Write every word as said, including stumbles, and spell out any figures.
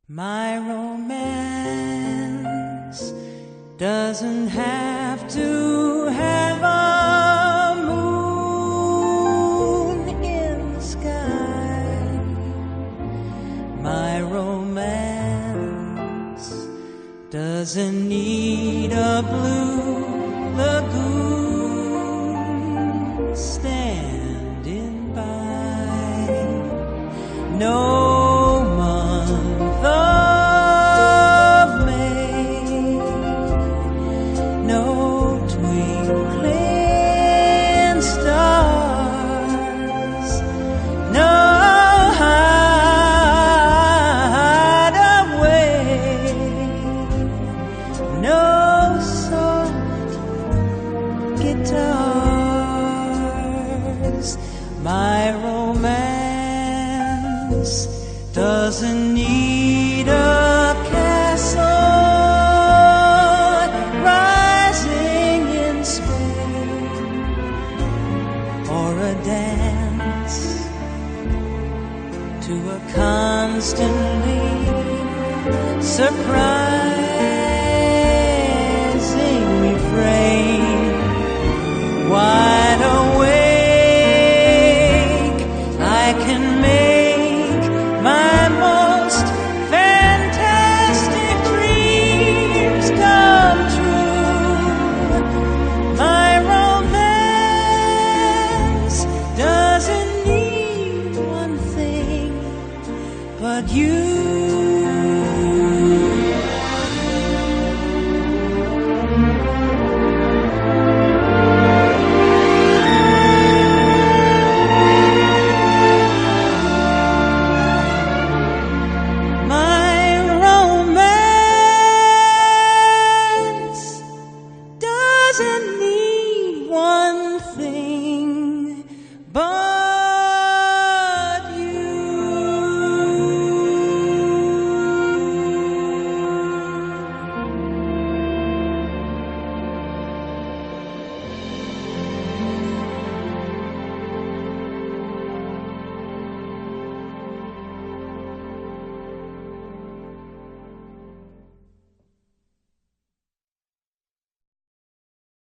My romance doesn't have to have a moon in the sky. My romance doesn't need a blue lagoon standing by. No guitars. My romance doesn't need a castle rising in Spain or a dance to a constantly surprising refrain. Wide awake, I can make my most fantastic dreams come true. My romance doesn't need one thing but you.